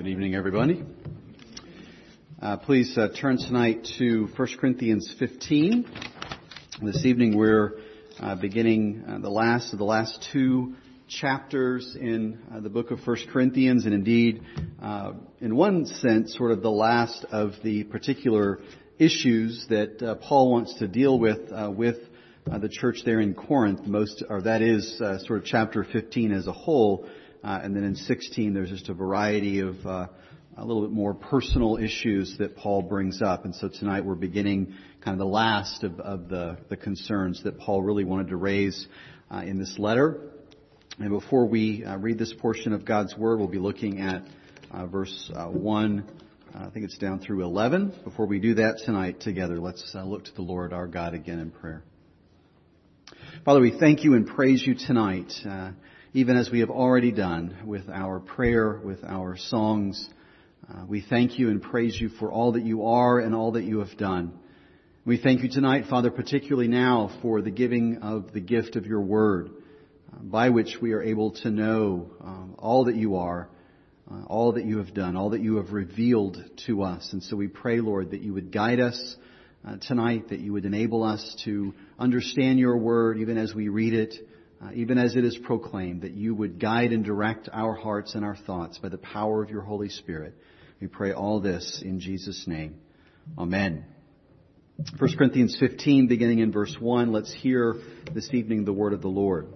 Good evening, everybody. Please turn tonight to 1 Corinthians 15. This evening we're beginning the last of the last two chapters in the book of 1 Corinthians, and indeed, in one sense, sort of the last of the particular issues that Paul wants to deal with the church there in Corinth. That is sort of chapter 15 as a whole. And then in 16, there's just a variety of a little bit more personal issues that Paul brings up. And so tonight we're beginning kind of the last of the concerns that Paul really wanted to raise in this letter. And before we read this portion of God's Word, we'll be looking at verse 1, I think it's down through 11. Before we do that tonight together, let's look to the Lord our God again in prayer. Father, we thank you and praise you tonight, even as we have already done with our prayer, with our songs. We thank you and praise you for all that you are and all that you have done. We thank you tonight, Father, particularly now for the giving of the gift of your word, by which we are able to know all that you are, all that you have done, all that you have revealed to us. And so we pray, Lord, that you would guide us tonight, that you would enable us to understand your word even as we read it, even as it is proclaimed, that you would guide and direct our hearts and our thoughts by the power of your Holy Spirit. We pray all this in Jesus' name. Amen. 1 Corinthians 15, beginning in verse 1, let's hear this evening the word of the Lord.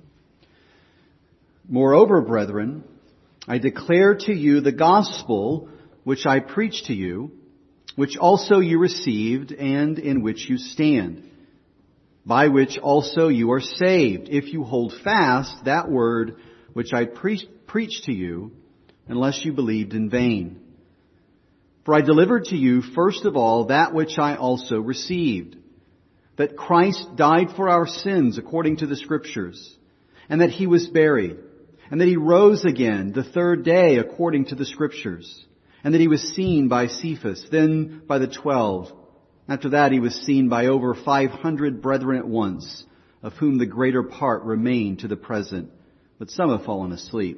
Moreover, brethren, I declare to you the gospel which I preached to you, which also you received and in which you stand, by which also you are saved, if you hold fast that word which I preached to you, unless you believed in vain. For I delivered to you first of all that which I also received, that Christ died for our sins according to the Scriptures, and that He was buried, and that He rose again the third day according to the Scriptures, and that He was seen by Cephas, then by the 12. After that, He was seen by over 500 brethren at once, of whom the greater part remain to the present, but some have fallen asleep.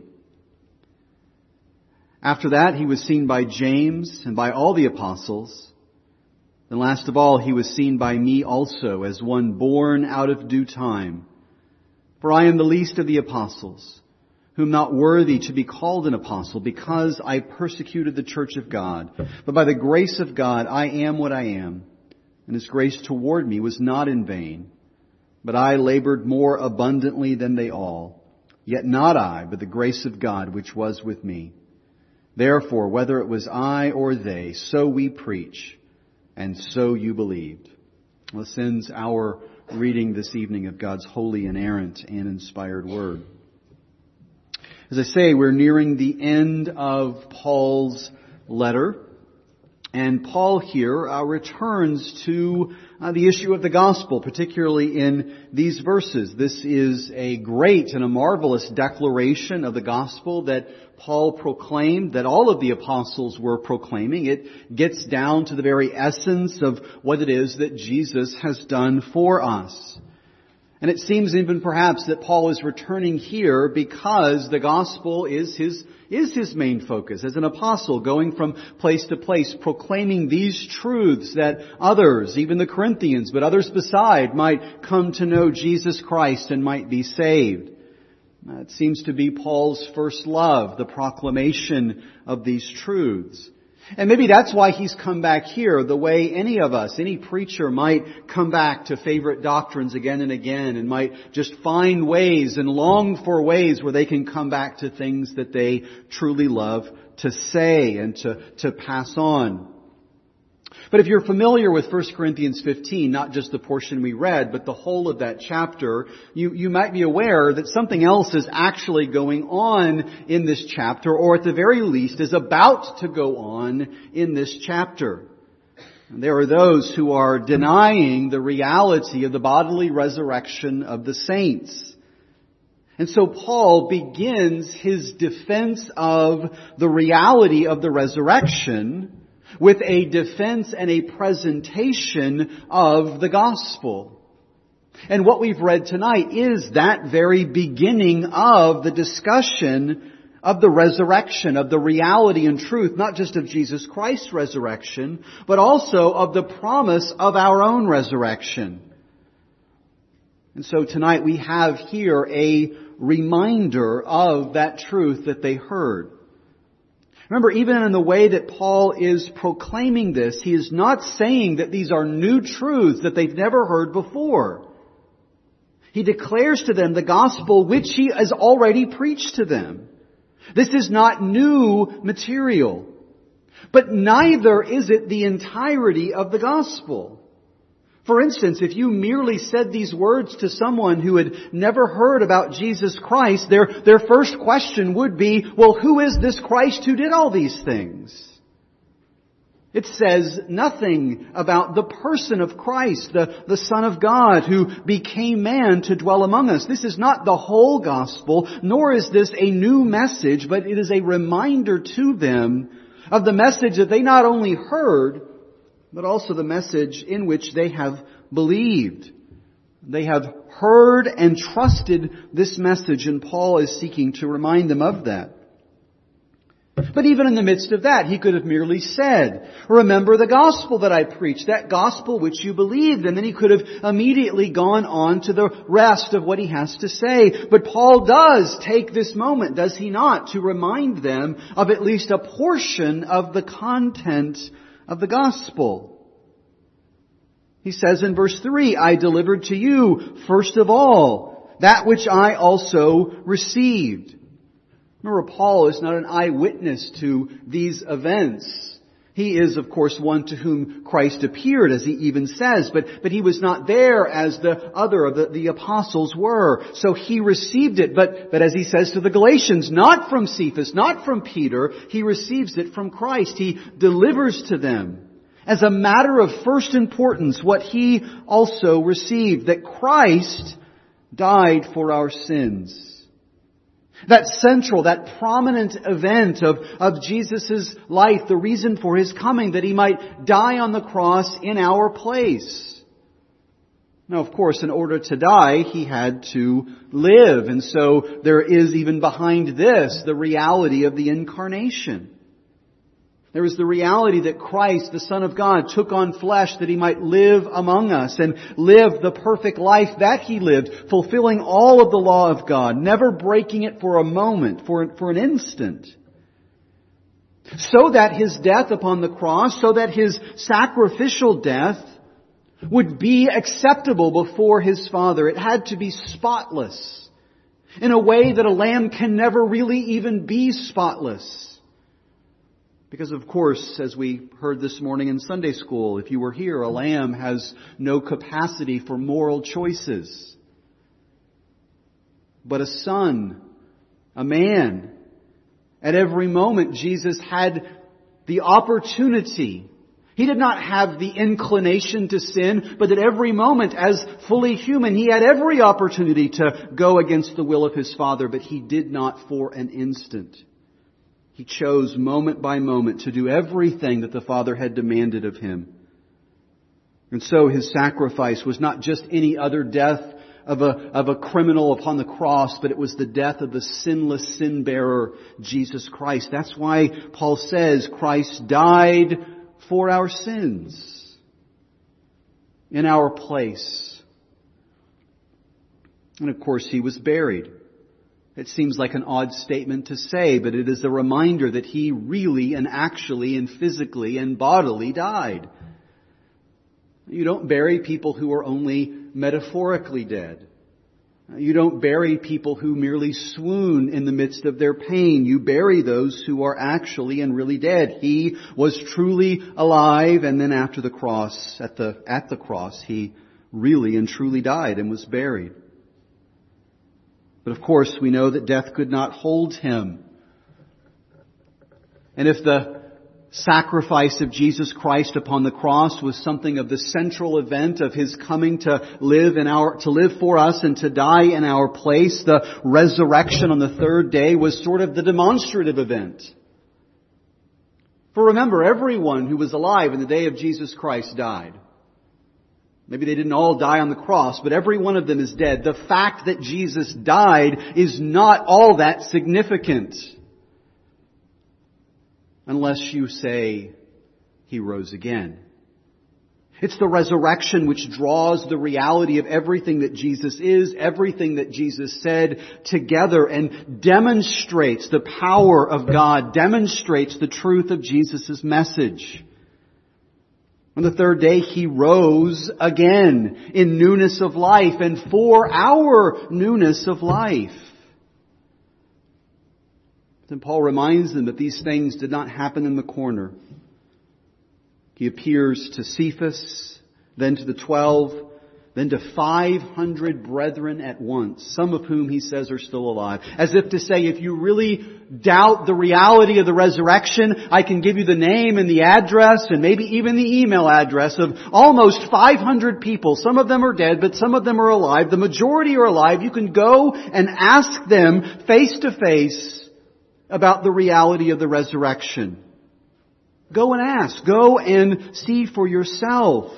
After that, He was seen by James and by all the apostles. And last of all, He was seen by me also, as one born out of due time. For I am the least of the apostles, whom not worthy to be called an apostle, because I persecuted the church of God. But by the grace of God, I am what I am. And His grace toward me was not in vain. But I labored more abundantly than they all. Yet not I, but the grace of God which was with me. Therefore, whether it was I or they, so we preach, and so you believed. Well, this ends our reading this evening of God's holy, inerrant, and inspired Word. As I say, we're nearing the end of Paul's letter. And Paul here returns to the issue of the gospel, particularly in these verses. This is a great and a marvelous declaration of the gospel that Paul proclaimed, that all of the apostles were proclaiming. It gets down to the very essence of what it is that Jesus has done for us. And it seems even perhaps that Paul is returning here because the gospel is his main focus as an apostle, going from place to place, proclaiming these truths that others, even the Corinthians, but others beside, might come to know Jesus Christ and might be saved. It seems to be Paul's first love, the proclamation of these truths. And maybe that's why he's come back here, the way any of us, any preacher might come back to favorite doctrines again and again, and might just find ways and long for ways where they can come back to things that they truly love to say and to pass on. But if you're familiar with 1 Corinthians 15, not just the portion we read, but the whole of that chapter, you might be aware that something else is actually going on in this chapter, or at the very least is about to go on in this chapter. And there are those who are denying the reality of the bodily resurrection of the saints. And so Paul begins his defense of the reality of the resurrection with a defense and a presentation of the gospel. And what we've read tonight is that very beginning of the discussion of the resurrection, of the reality and truth, not just of Jesus Christ's resurrection, but also of the promise of our own resurrection. And so tonight we have here a reminder of that truth that they heard. Remember, even in the way that Paul is proclaiming this, he is not saying that these are new truths that they've never heard before. He declares to them the gospel which he has already preached to them. This is not new material. But neither is it the entirety of the gospel. For instance, if you merely said these words to someone who had never heard about Jesus Christ, their first question would be, well, who is this Christ who did all these things? It says nothing about the person of Christ, the Son of God, who became man to dwell among us. This is not the whole gospel, nor is this a new message, but it is a reminder to them of the message that they not only heard, but also the message in which they have believed. They have heard and trusted this message, and Paul is seeking to remind them of that. But even in the midst of that, he could have merely said, remember the gospel that I preached, that gospel which you believed, and then he could have immediately gone on to the rest of what he has to say. But Paul does take this moment, does he not, to remind them of at least a portion of the content of the gospel. He says in verse 3, I delivered to you, first of all, that which I also received. Remember, Paul is not an eyewitness to these events. He is, of course, one to whom Christ appeared, as he even says, but he was not there as the other of the apostles were. So he received it, but as he says to the Galatians, not from Cephas, not from Peter, he receives it from Christ. He delivers to them, as a matter of first importance, what he also received, that Christ died for our sins. That central, that prominent event of Jesus' life, the reason for His coming, that He might die on the cross in our place. Now, of course, in order to die, He had to live. And so there is even behind this the reality of the incarnation. There is the reality that Christ, the Son of God, took on flesh that He might live among us and live the perfect life that He lived, fulfilling all of the law of God, never breaking it for a moment, for an instant. So that His death upon the cross, so that His sacrificial death would be acceptable before His Father. It had to be spotless, in a way that a lamb can never really even be spotless. Because, of course, as we heard this morning in Sunday school, if you were here, a lamb has no capacity for moral choices. But a son, a man, at every moment Jesus had the opportunity. He did not have the inclination to sin, but at every moment, as fully human, He had every opportunity to go against the will of His Father, but He did not for an instant. He chose moment by moment to do everything that the Father had demanded of Him. And so His sacrifice was not just any other death of a criminal upon the cross, but it was the death of the sinless sin bearer, Jesus Christ. That's why Paul says Christ died for our sins, in our place. And of course He was buried. It seems like an odd statement to say, but it is a reminder that He really and actually and physically and bodily died. You don't bury people who are only metaphorically dead. You don't bury people who merely swoon in the midst of their pain. You bury those who are actually and really dead. He was truly alive, and then after the cross, at the cross, He really and truly died and was buried. But of course, we know that death could not hold Him. And if the sacrifice of Jesus Christ upon the cross was something of the central event of His coming to live for us and to die in our place, the resurrection on the third day was sort of the demonstrative event. For remember, everyone who was alive in the day of Jesus Christ died. Maybe they didn't all die on the cross, but every one of them is dead. The fact that Jesus died is not all that significant. unless you say He rose again. It's the resurrection which draws the reality of everything that Jesus is, everything that Jesus said together, and demonstrates the power of God, demonstrates the truth of Jesus' message. On the third day, He rose again in newness of life and for our newness of life. Then Paul reminds them that these things did not happen in the corner. He appears to Cephas, then to the 12, then to 500 brethren at once, some of whom he says are still alive. As if to say, if you really doubt the reality of the resurrection, I can give you the name and the address and maybe even the email address of almost 500 people. Some of them are dead, but some of them are alive. The majority are alive. You can go and ask them face to face about the reality of the resurrection. Go and ask. Go and see for yourself.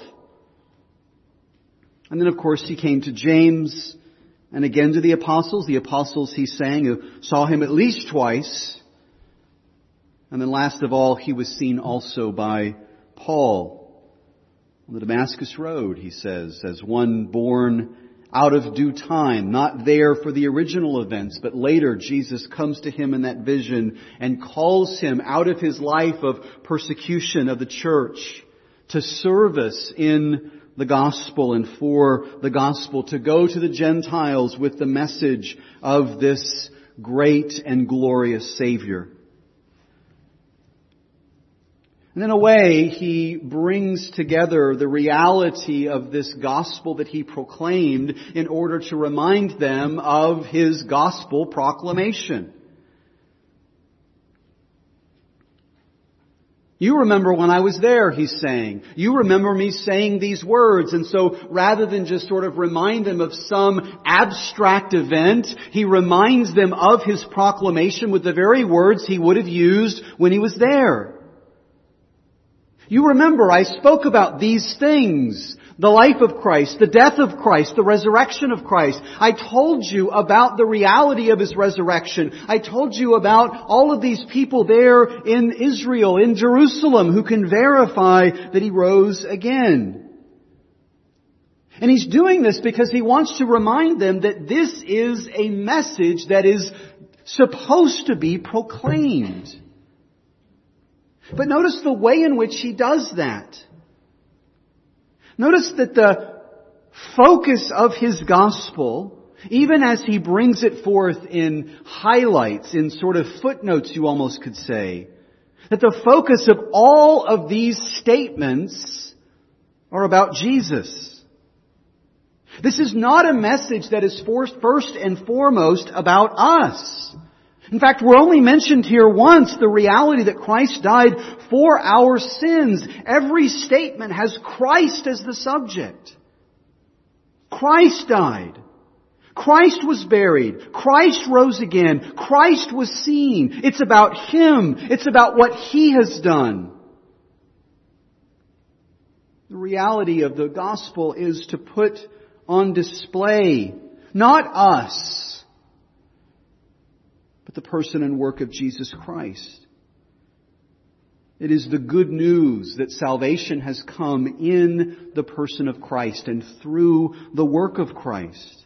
And then, of course, He came to James and again to the apostles. The apostles, he's saying, who saw Him at least twice. And then last of all, He was seen also by Paul on the Damascus Road, he says, as one born out of due time, not there for the original events, but later Jesus comes to him in that vision and calls him out of his life of persecution of the church to service in the gospel and for the gospel, to go to the Gentiles with the message of this great and glorious Savior. And in a way, He brings together the reality of this gospel that He proclaimed in order to remind them of His gospel proclamation. You remember when I was there, He's saying. You remember me saying these words. And so rather than just sort of remind them of some abstract event, He reminds them of His proclamation with the very words He would have used when He was there. You remember I spoke about these things. The life of Christ, the death of Christ, the resurrection of Christ. I told you about the reality of His resurrection. I told you about all of these people there in Israel, in Jerusalem, who can verify that He rose again. And He's doing this because He wants to remind them that this is a message that is supposed to be proclaimed. But notice the way in which He does that. Notice that the focus of His gospel, even as He brings it forth in highlights, in sort of footnotes you almost could say, that the focus of all of these statements are about Jesus. This is not a message that is first and foremost about us. In fact, we're only mentioned here once the reality that Christ died for our sins. Every statement has Christ as the subject. Christ died. Christ was buried. Christ rose again. Christ was seen. It's about Him. It's about what He has done. The reality of the gospel is to put on display not us, but the person and work of Jesus Christ. It is the good news that salvation has come in the person of Christ and through the work of Christ.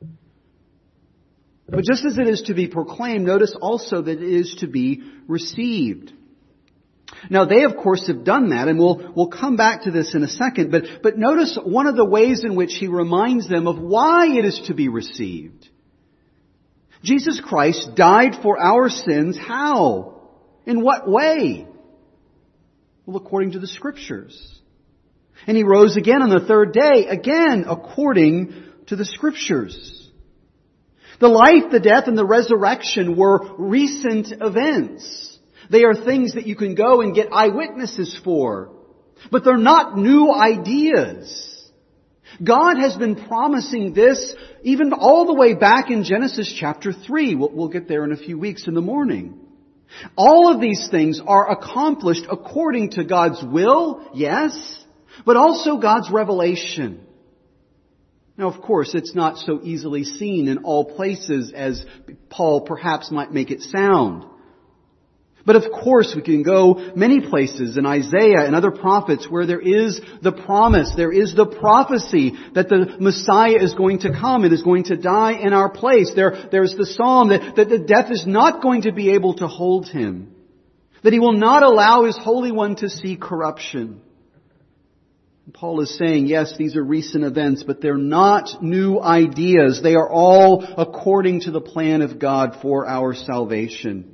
But just as it is to be proclaimed, notice also that it is to be received. Now they of course have done that, and we'll come back to this in a second, but notice one of the ways in which He reminds them of why it is to be received. Jesus Christ died for our sins. How? In what way? Well, according to the Scriptures. And He rose again on the third day, again according to the Scriptures. The life, the death, and the resurrection were recent events. They are things that you can go and get eyewitnesses for. But they're not new ideas. God has been promising this even all the way back in Genesis chapter 3. We'll get there in a few weeks in the morning. All of these things are accomplished according to God's will, yes, but also God's revelation. Now, of course, it's not so easily seen in all places as Paul perhaps might make it sound. But of course we can go many places in Isaiah and other prophets where there is the promise, there is the prophecy that the Messiah is going to come and is going to die in our place. There's the psalm that the death is not going to be able to hold Him. That He will not allow His Holy One to see corruption. Paul is saying, yes, these are recent events, but they're not new ideas. They are all according to the plan of God for our salvation.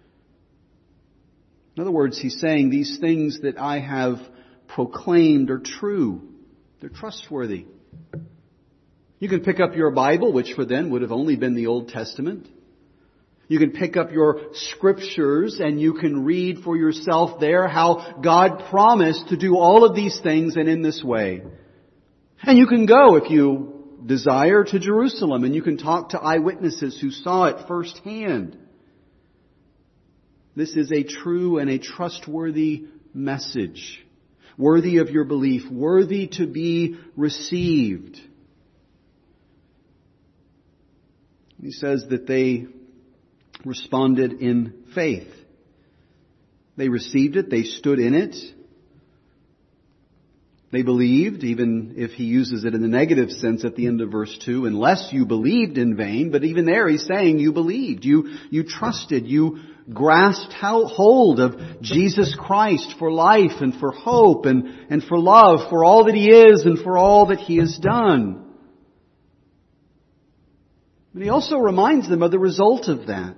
In other words, he's saying these things that I have proclaimed are true. They're trustworthy. You can pick up your Bible, which for then would have only been the Old Testament. You can pick up your scriptures and you can read for yourself there how God promised to do all of these things and in this way. And you can go, if you desire, to Jerusalem and you can talk to eyewitnesses who saw it firsthand. This is a true and a trustworthy message, worthy of your belief, worthy to be received. He says that they responded in faith. They received it, they stood in it. They believed, even if he uses it in the negative sense at the end of verse 2, unless you believed in vain. But even there he's saying you believed, you trusted, you grasped hold of Jesus Christ for life and for hope and for love, for all that He is and for all that He has done. But he also reminds them of the result of that.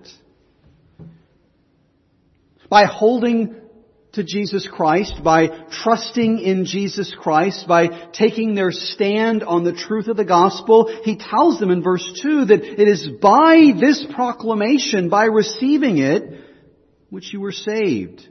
By holding to Jesus Christ, by trusting in Jesus Christ, by taking their stand on the truth of the gospel, he tells them in verse 2 that it is by this proclamation, by receiving it, which you were saved.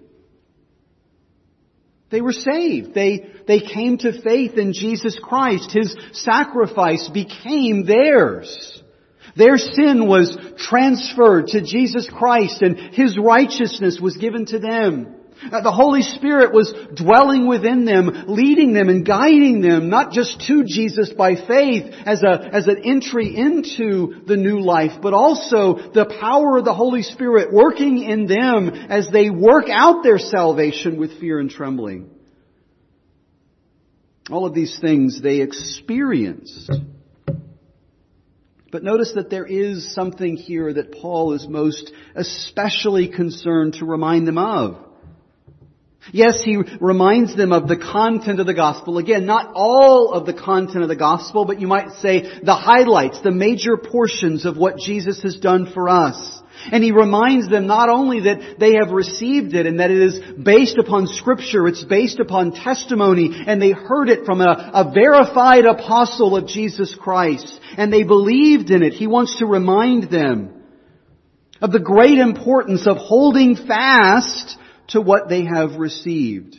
They were saved. They came to faith in Jesus Christ. His sacrifice became theirs. Their sin was transferred to Jesus Christ and His righteousness was given to them. The Holy Spirit was dwelling within them, leading them and guiding them, not just to Jesus by faith as an entry into the new life, but also the power of the Holy Spirit working in them as they work out their salvation with fear and trembling. All of these things they experienced. But notice that there is something here that Paul is most especially concerned to remind them of. Yes, he reminds them of the content of the gospel. Again, not all of the content of the gospel, but you might say the highlights, the major portions of what Jesus has done for us. And he reminds them not only that they have received it and that it is based upon Scripture, it's based upon testimony, and they heard it from a verified apostle of Jesus Christ, and they believed in it. He wants to remind them of the great importance of holding fast to what they have received.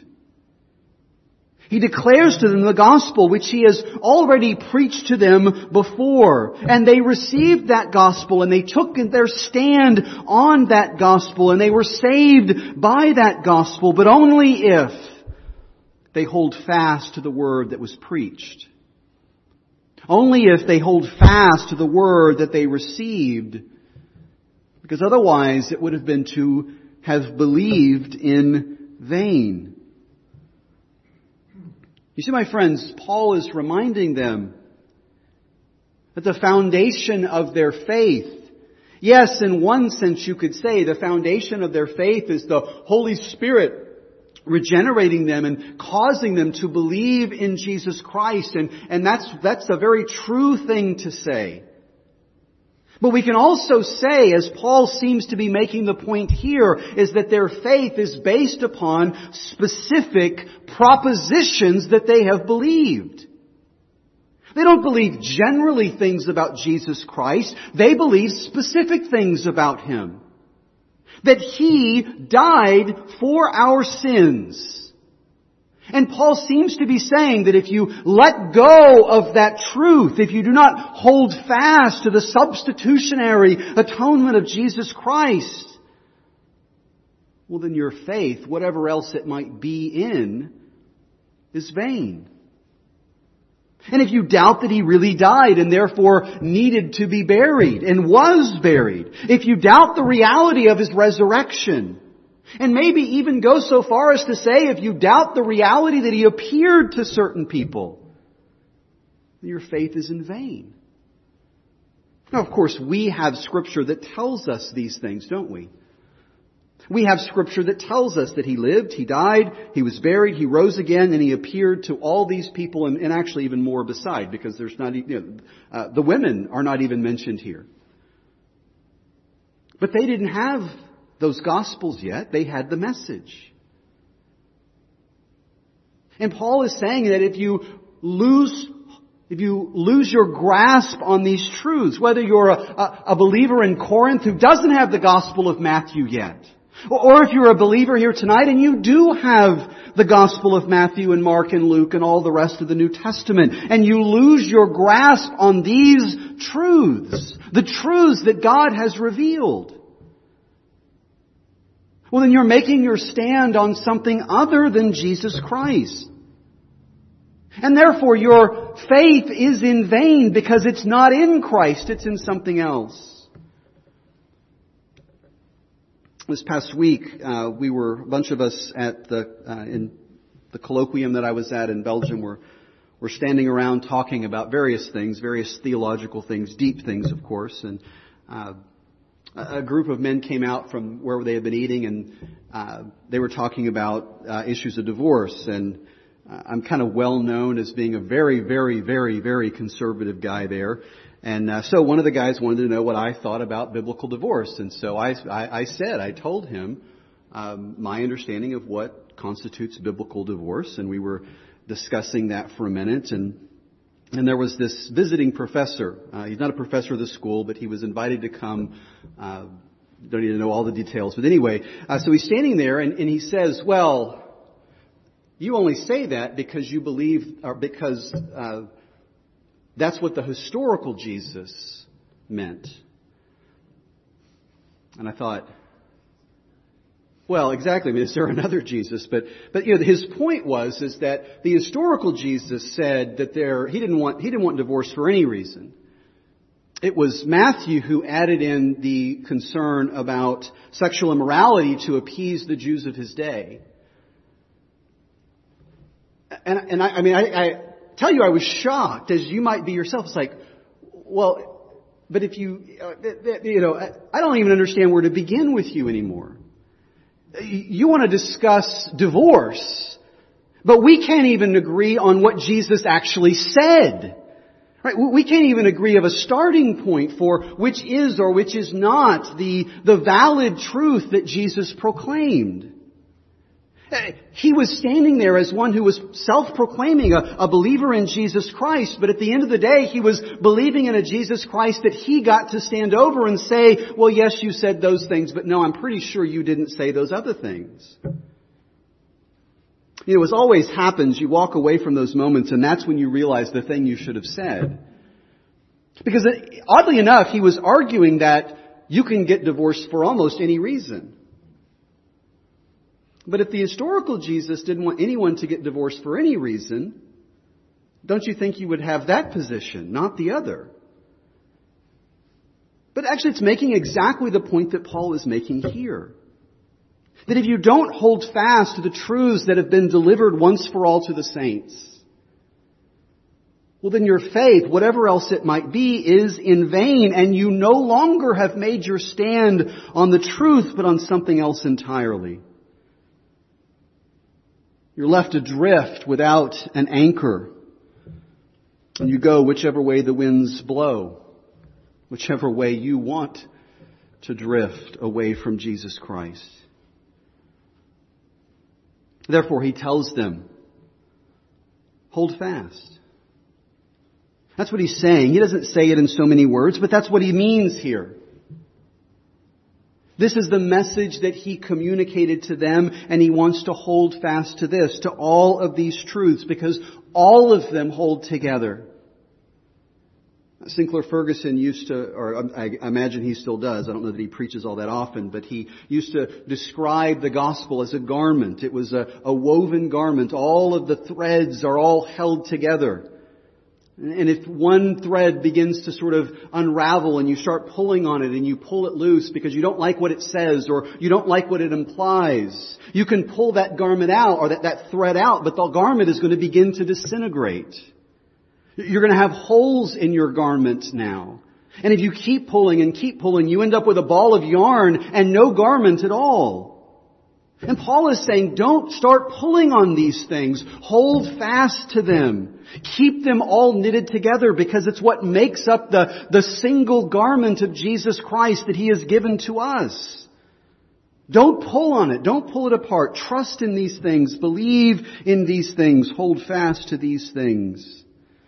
He declares to them the gospel which he has already preached to them before. And they received that gospel and they took their stand on that gospel and they were saved by that gospel, but only if they hold fast to the word that was preached. Only if they hold fast to the word that they received. Because otherwise it would have been to have believed in vain. You see, my friends, Paul is reminding them that the foundation of their faith, yes, in one sense you could say the foundation of their faith is the Holy Spirit regenerating them and causing them to believe in Jesus Christ. And that's a very true thing to say. But we can also say, as Paul seems to be making the point here, is that their faith is based upon specific propositions that they have believed. They don't believe generally things about Jesus Christ. They believe specific things about Him. That He died for our sins. And Paul seems to be saying that if you let go of that truth, if you do not hold fast to the substitutionary atonement of Jesus Christ, well then your faith, whatever else it might be in, is vain. And if you doubt that He really died and therefore needed to be buried and was buried, if you doubt the reality of His resurrection, And maybe even go so far as to say, if you doubt the reality that He appeared to certain people, your faith is in vain. Now, of course, we have Scripture that tells us these things, don't we? We have Scripture that tells us that He lived, He died, He was buried, He rose again, and He appeared to all these people, and actually even more beside, because there's not, the women are not even mentioned here. But they didn't have those Gospels yet. They had the message. And Paul is saying that if you lose your grasp on these truths, whether you're a believer in Corinth who doesn't have the Gospel of Matthew yet, or if you're a believer here tonight and you do have the Gospel of Matthew and Mark and Luke and all the rest of the New Testament, and you lose your grasp on these truths, the truths that God has revealed, well, then you're making your stand on something other than Jesus Christ. And therefore your faith is in vain because it's not in Christ, it's in something else. This past week, a bunch of us at in the colloquium that I was at in Belgium were standing around talking about various things, various theological things, deep things, of course, and a group of men came out from where they had been eating, and they were talking about issues of divorce. And I'm kind of well known as being a very, very, very, very conservative guy there. And so one of the guys wanted to know what I thought about biblical divorce. And so I told him my understanding of what constitutes biblical divorce. And we were discussing that for a minute. And there was this visiting professor. He's not a professor of the school, but he was invited to come. Don't need to know all the details. But anyway, so he's standing there and he says, well, you only say that because you believe, or because that's what the historical Jesus meant. And I thought, well, exactly. I mean, is there another Jesus? But his point is that the historical Jesus said that he didn't want divorce for any reason. It was Matthew who added in the concern about sexual immorality to appease the Jews of his day. And I tell you, I was shocked, as you might be yourself. It's like, well, but if I don't even understand where to begin with you anymore. You want to discuss divorce, but we can't even agree on what Jesus actually said. Right? We can't even agree of a starting point for which is or which is not the valid truth that Jesus proclaimed. He was standing there as one who was self-proclaiming a believer in Jesus Christ, but at the end of the day, he was believing in a Jesus Christ that he got to stand over and say, well, yes, you said those things, but no, I'm pretty sure you didn't say those other things. As always happens, you walk away from those moments and that's when you realize the thing you should have said. Because oddly enough, he was arguing that you can get divorced for almost any reason. But if the historical Jesus didn't want anyone to get divorced for any reason, don't you think you would have that position, not the other? But actually it's making exactly the point that Paul is making here. That if you don't hold fast to the truths that have been delivered once for all to the saints, well then your faith, whatever else it might be, is in vain, and you no longer have made your stand on the truth but on something else entirely. You're left adrift without an anchor. And you go whichever way the winds blow. Whichever way you want to drift away from Jesus Christ. Therefore, he tells them, hold fast. That's what he's saying. He doesn't say it in so many words, but that's what he means here. This is the message that he communicated to them, and he wants to hold fast to this, to all of these truths, because all of them hold together. Sinclair Ferguson used to, or I imagine he still does, I don't know that he preaches all that often, but he used to describe the gospel as a garment. It was a woven garment. All of the threads are all held together. And if one thread begins to sort of unravel and you start pulling on it and you pull it loose because you don't like what it says or you don't like what it implies, you can pull that garment out or that thread out, but the garment is going to begin to disintegrate. You're going to have holes in your garment now. And if you keep pulling, you end up with a ball of yarn and no garment at all. And Paul is saying, don't start pulling on these things. Hold fast to them. Keep them all knitted together because it's what makes up the single garment of Jesus Christ that He has given to us. Don't pull on it. Don't pull it apart. Trust in these things. Believe in these things. Hold fast to these things.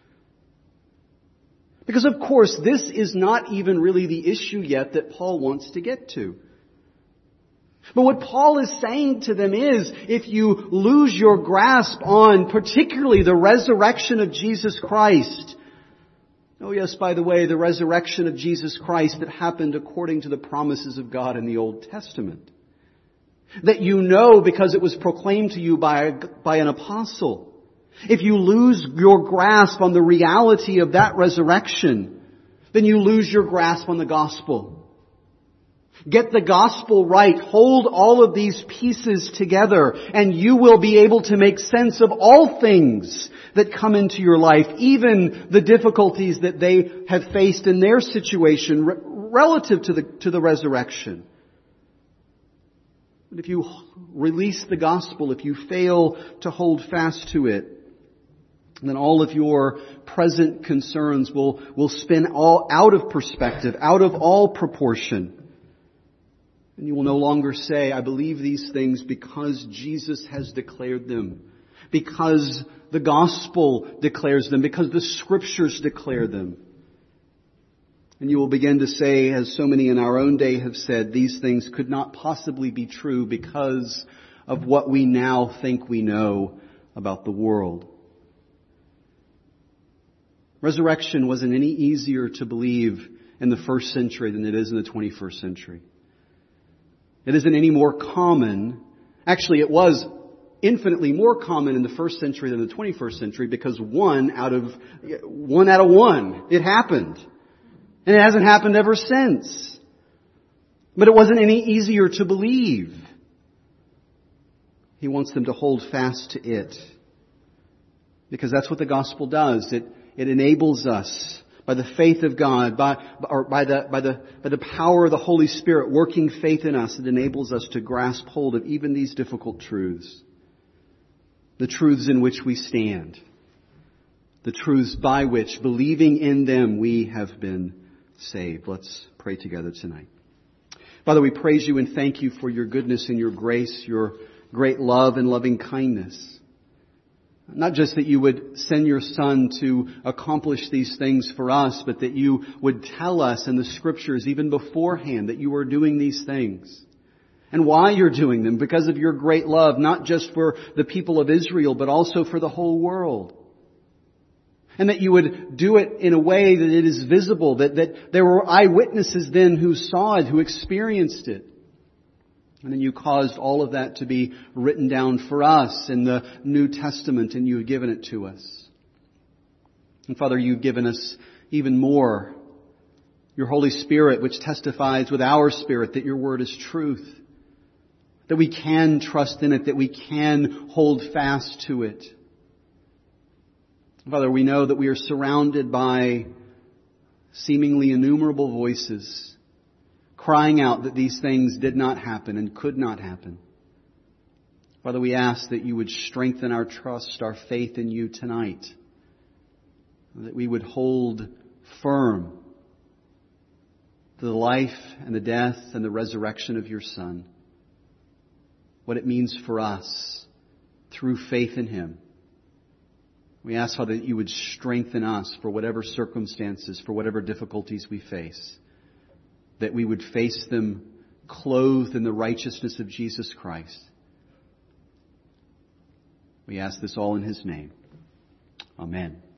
Because of course, this is not even really the issue yet that Paul wants to get to. But what Paul is saying to them is, if you lose your grasp on particularly the resurrection of Jesus Christ, oh yes, by the way, the resurrection of Jesus Christ that happened according to the promises of God in the Old Testament, that you know because it was proclaimed to you by an apostle. If you lose your grasp on the reality of that resurrection, then you lose your grasp on the gospel. Get the gospel right. Hold all of these pieces together and you will be able to make sense of all things that come into your life, even the difficulties that they have faced in their situation relative to the resurrection. But if you release the gospel, if you fail to hold fast to it, then all of your present concerns will spin all out of perspective, out of all proportion. And you will no longer say, I believe these things because Jesus has declared them, because the gospel declares them, because the scriptures declare them. And you will begin to say, as so many in our own day have said, these things could not possibly be true because of what we now think we know about the world. Resurrection wasn't any easier to believe in the first century than it is in the 21st century. It isn't any more common. Actually, it was infinitely more common in the first century than the 21st century because one out of one, it happened. And it hasn't happened ever since. But it wasn't any easier to believe. He wants them to hold fast to it. Because that's what the gospel does. It enables us by the faith of God, by the power of the Holy Spirit working faith in us. It enables us to grasp hold of even these difficult truths. The truths in which we stand. The truths by which, believing in them, we have been saved. Let's pray together tonight. Father, we praise You and thank You for Your goodness and Your grace, Your great love and loving kindness. Not just that You would send Your Son to accomplish these things for us, but that You would tell us in the Scriptures even beforehand that You are doing these things. And why You're doing them, because of Your great love, not just for the people of Israel, but also for the whole world. And that You would do it in a way that it is visible, that there were eyewitnesses then who saw it, who experienced it. And then You caused all of that to be written down for us in the New Testament, and You have given it to us. And Father, You've given us even more. Your Holy Spirit, which testifies with our spirit that Your Word is truth. That we can trust in it, that we can hold fast to it. Father, we know that we are surrounded by seemingly innumerable voices crying out that these things did not happen and could not happen. Father, we ask that You would strengthen our trust, our faith in You tonight. That we would hold firm to the life and the death and the resurrection of Your Son. What it means for us through faith in Him. We ask, Father, that You would strengthen us for whatever circumstances, for whatever difficulties we face. That we would face them clothed in the righteousness of Jesus Christ. We ask this all in His name. Amen.